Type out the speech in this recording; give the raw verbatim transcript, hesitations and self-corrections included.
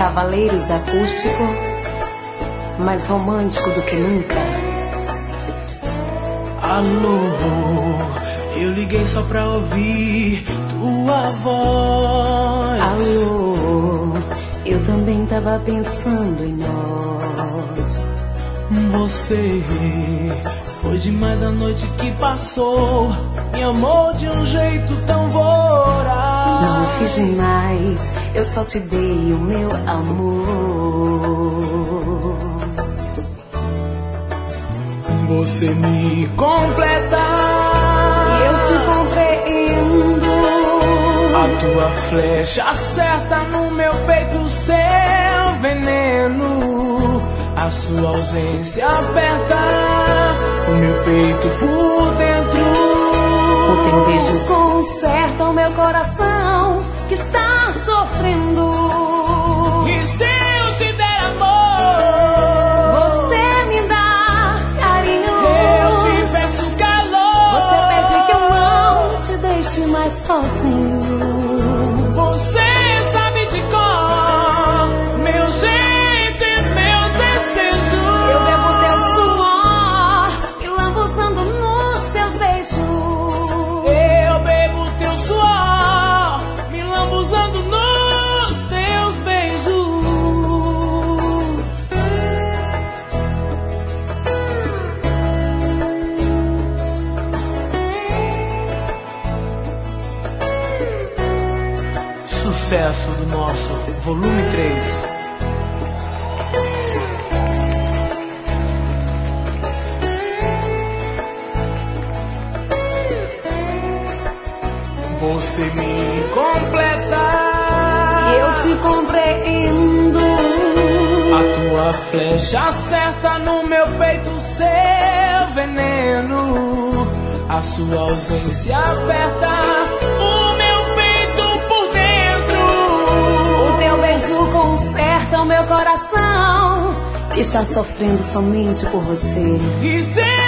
Cavaleiros acústico, mais romântico do que nunca. Alô, eu liguei só pra ouvir tua voz. Alô, eu também tava pensando em nós. Você foi demais a noite que passou, me amou de um jeito tão voraz. Não fiz demais, eu só te dei o meu amor. Você me completa e eu te compreendo. A tua flecha acerta no meu peito seu veneno. A sua ausência aperta o meu peito por dentro. O teu beijo conserta o meu coração que está sofrendo. E se eu te der amor, você me dá carinho. Eu te peço calor. Você pede que eu não te deixe mais sozinho. Você sabe de cor meu jeito e meus desejos. Eu bebo teu suor e lambuzando nos teus beijos. Eu bebo teu suor, me lambuzando nos teus beijos. Sucesso do nosso volume três. Você me completa e eu te compreendo. A tua flecha acerta no meu peito seu veneno. A sua ausência aperta o meu peito por dentro. O teu beijo conserta o meu coração que está sofrendo somente por você. E se